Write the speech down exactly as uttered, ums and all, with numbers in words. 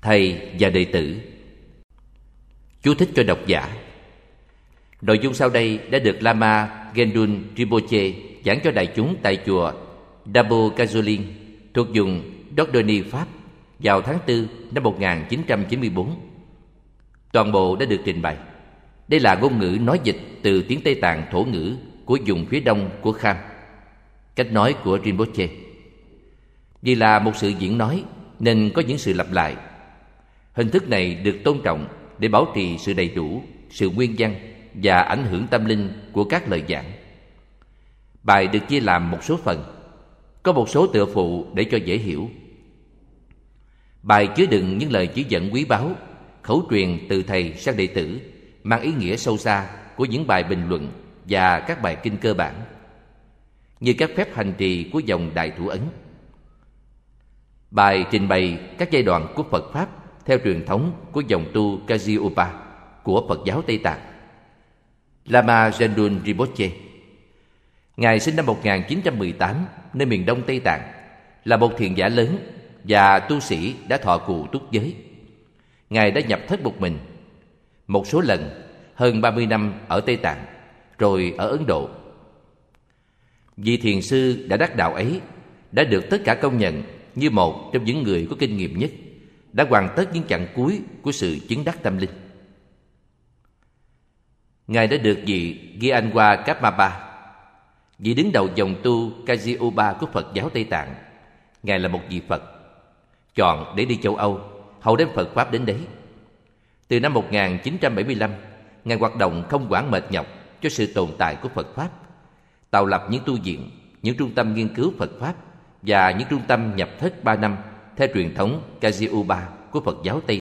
Thầy và đệ tử. Chú thích cho độc giả. Nội dung sau đây đã được Lama Gendun Rinpoche giảng cho đại chúng tại chùa Dabo Kazolin thuộc vùng Dordogne, Pháp vào tháng tư năm một nghìn chín trăm chín mươi bốn. Toàn bộ đã được trình bày. Đây là ngôn ngữ nói dịch từ tiếng Tây Tạng thổ ngữ của vùng phía đông của Kham. Cách nói của Rinpoche. Vì là một sự diễn nói nên có những sự lặp lại. Hình thức này được tôn trọng để bảo trì sự đầy đủ, sự nguyên văn và ảnh hưởng tâm linh của các lời giảng. Bài được chia làm một số phần, có một số tựa phụ để cho dễ hiểu. Bài chứa đựng những lời chỉ dẫn quý báu, khẩu truyền từ thầy sang đệ tử, mang ý nghĩa sâu xa của những bài bình luận và các bài kinh cơ bản, như các phép hành trì của dòng Đại Thủ Ấn. Bài trình bày các giai đoạn của Phật Pháp theo truyền thống của dòng tu Kagyupa của Phật giáo Tây Tạng. Lama Gendun Rinpoche. Ngài sinh năm một nghìn chín trăm mười tám nơi miền đông Tây Tạng, là một thiền giả lớn và tu sĩ đã thọ cụ túc giới. Ngài đã nhập thất một mình, một số lần, hơn ba mươi năm ở Tây Tạng, rồi ở Ấn Độ. Vị thiền sư đã đắc đạo ấy đã được tất cả công nhận như một trong những người có kinh nghiệm nhất, đã hoàn tất những chặng cuối của sự chứng đắc tâm linh. Ngài đã được vị Gyanwa Kapmapa, vị đứng đầu dòng tu Kagyupa của Phật giáo Tây Tạng. Ngài là một vị Phật chọn để đi châu Âu, hầu đem Phật Pháp đến đấy. Từ năm một nghìn chín trăm bảy mươi lăm, Ngài hoạt động không quản mệt nhọc cho sự tồn tại của Phật Pháp, tạo lập những tu viện, những trung tâm nghiên cứu Phật Pháp và những trung tâm nhập thất ba năm theo truyền thống Kagyupa của Phật giáo Tây